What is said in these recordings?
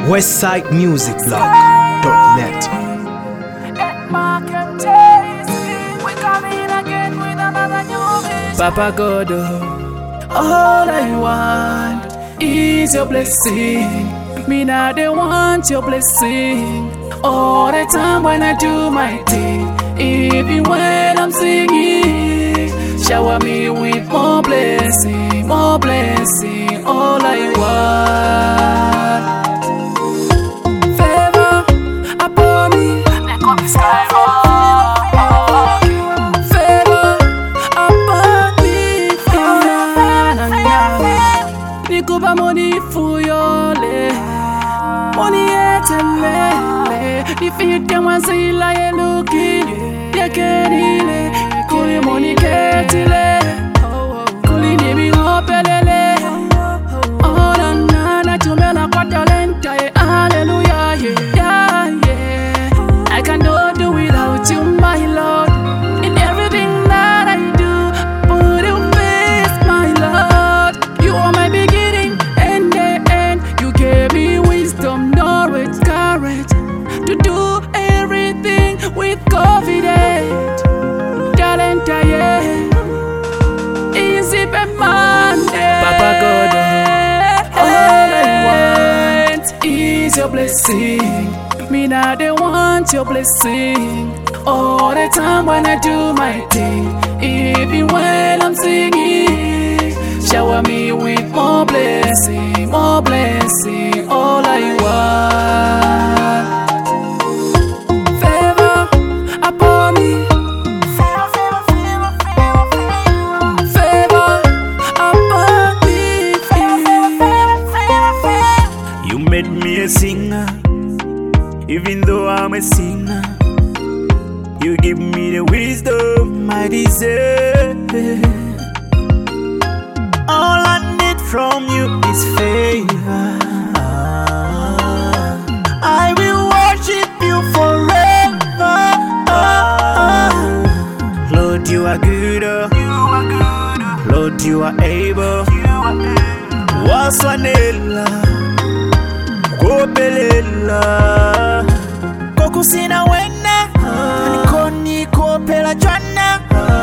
westsidemusicblog.net. Papa God, all I want is your blessing. Me not they want your blessing. All the time when I do my thing, even when I'm singing, shower me with more blessing, more blessing. All I want, favor upon me, like up the sky. Favor upon me, nikupa money for your leg, money etelele, nifite mwazila yeluki, yekenile, kuli money ketile, kuli nimi hopelele, ora nana tumela kwa talenta, hallelujah, yeah, yeah. I cannot do without you, my Lord. In everything that I do, put you first, my Lord. You are my beginning and the end. You gave me wisdom, knowledge, courage to do everything with confidence. Talent, yeah. Easy Monday. Papa God, all I want is your blessing. Me now they want your blessing. All the time when I do my thing, even when I'm singing, shower me with more blessing, more blessing. All I want, favor upon me, favor upon me. You made me a singer, even though I'm a sinner. You give me the wisdom I deserve. All I need from you is favor. I will worship you forever. Lord, you are good. Lord, you are able. Waswanela, Kopelela, Kokusina wena, Nikoni kopela jwana,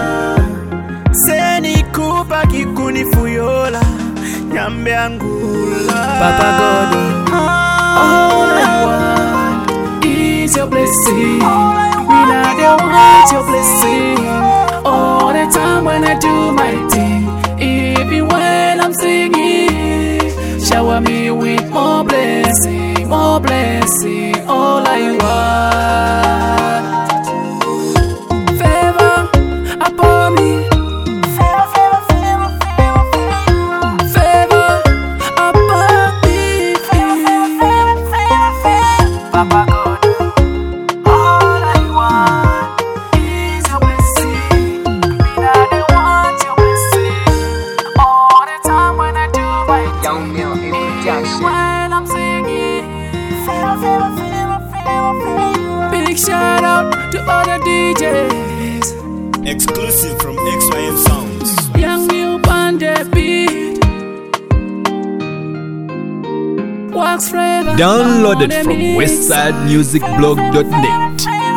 Seni kupa kikuni fuyola, Nyambe angula. Papa God, all I want is your blessing. We not they want your blessing. All the time when I do my thing, even when I'm singing, shower me with more blessing, more blessing. All I want, favor upon me, favor upon me. Papa God, all I want is your blessing. Me not they want your blessing. All the time when I do my Young Mill Introduction. when I'm singing, big shout out to all the DJs. Exclusive from XYM Sounds. Young New Bandit beat. Wax forever. Downloaded from westsidemusicblog.net.